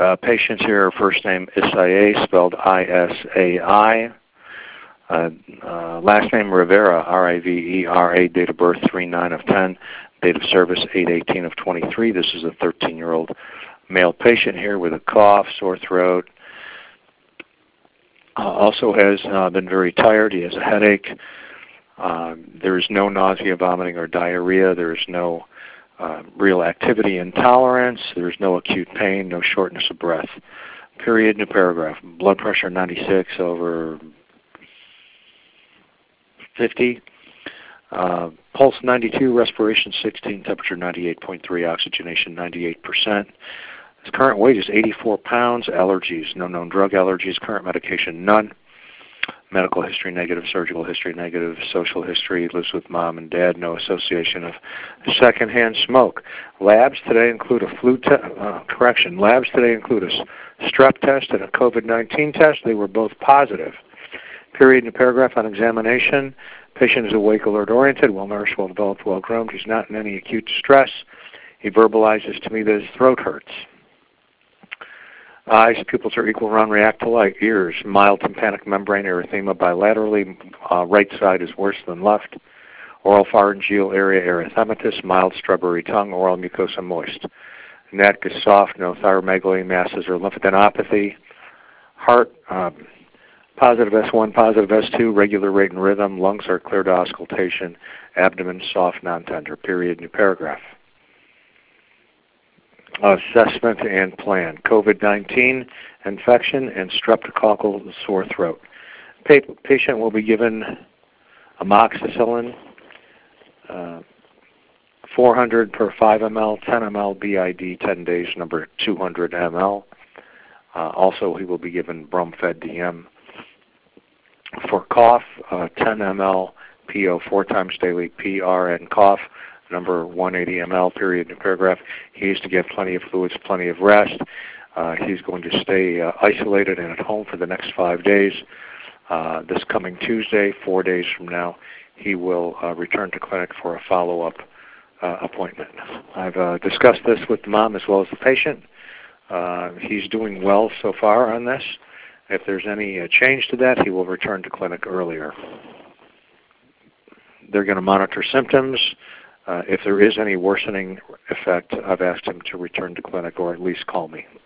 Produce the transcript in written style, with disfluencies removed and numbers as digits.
Patients here, first name Isai, spelled I-S-A-I. Last name Rivera, R-I-V-E-R-A, date of birth 3/9/10, date of service 8/18/23. This is a 13-year-old male patient here with a cough, sore throat. Also has been very tired. He has a headache. There is no nausea, vomiting, or diarrhea. There is no real activity intolerance. There is no acute pain, no shortness of breath. Period, new paragraph. Blood pressure 96/50. Pulse 92, respiration 16, temperature 98.3, oxygenation 98%. His current weight is 84 pounds. Allergies, no known drug allergies. Current medication, none. Medical history negative, surgical history negative, social history, lives with mom and dad, no association of secondhand smoke. Labs today include a Labs today include a strep test and a COVID-19 test. They were both positive. Period in the paragraph on examination. Patient is awake, alert, oriented, well-nourished, well-developed, well-groomed. He's not in any acute distress. He verbalizes to me that his throat hurts. Eyes, pupils are equal, round, react to light. Ears, mild tympanic membrane erythema bilaterally. Right side is worse than left. Oral pharyngeal area erythematous, mild strawberry tongue, oral mucosa moist. Neck is soft, no thyromegaly, masses or lymphadenopathy. Heart, positive S1, positive S2, regular rate and rhythm. Lungs are clear to auscultation. Abdomen soft, non-tender. Period, new paragraph. Assessment and plan. COVID-19 infection and streptococcal sore throat. Patient will be given amoxicillin, 400 per 5 ml, 10 ml BID, 10 days, number 200 ml. Also, he will be given Bromfed DM. For cough, 10 ml PO 4 times daily, PRN cough, number 180 ml, period, new paragraph. He is to get plenty of fluids, plenty of rest. He's going to stay isolated and at home for the next 5 days. This coming Tuesday, 4 days from now, he will return to clinic for a follow-up appointment. I've discussed this with the mom as well as the patient. He's doing well so far on this. If there's any change to that, he will return to clinic earlier. They're going to monitor symptoms. If there is any worsening effect, I've asked him to return to clinic or at least call me.